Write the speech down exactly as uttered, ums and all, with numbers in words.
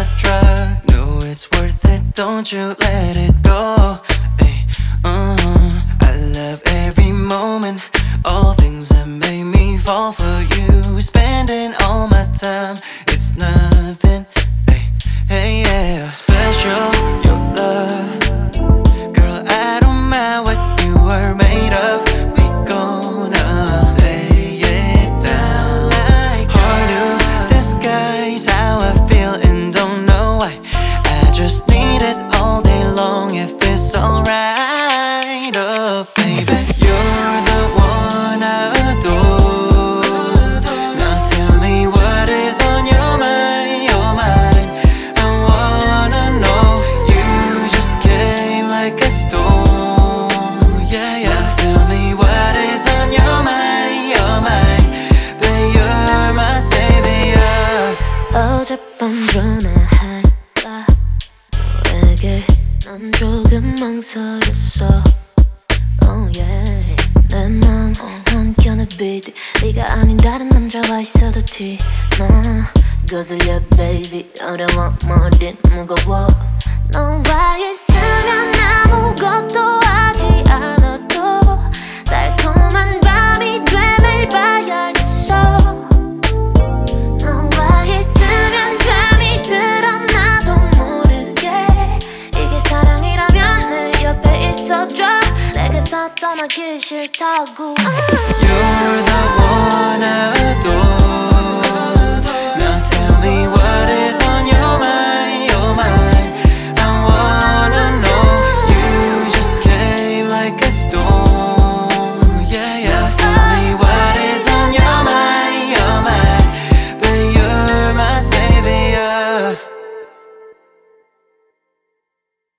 a drug. No, it's worth it, don't you let it go. Ay, uh-huh. I love every moment, all things that made me fall for you. Spending all my time, it's nothing. Ay, hey, yeah, special, your love. Girl, I don't mind what you were made of. We gonna lay it down like hard to disguise how I feel and don't know why. I just need it all day long if it's alright. Oh baby, you're the one I adore. Now tell me what is on your mind, your mind. I wanna know. You just came like a storm. Yeah, yeah. Now tell me what is on your mind, your mind. Babe, you're my savior. 어젯밤 전화할까 너에게 난 조금 망설였어. Oh yeah. 내 맘 한켠에 beat. 네가 아닌 다른 남자와 있어도 티나 거슬려 baby. 어려워 뭐든 무거워. 너와 있으면 아무것도 하지 않아도 달콤한 밤이 돼 매일 봐야겠어. 너와 있으면 잠이 들어 나도 모르게. 이게 사랑이라면 내 옆에 있어줘. 내게서 떠나기 싫다고. You're the one I adore.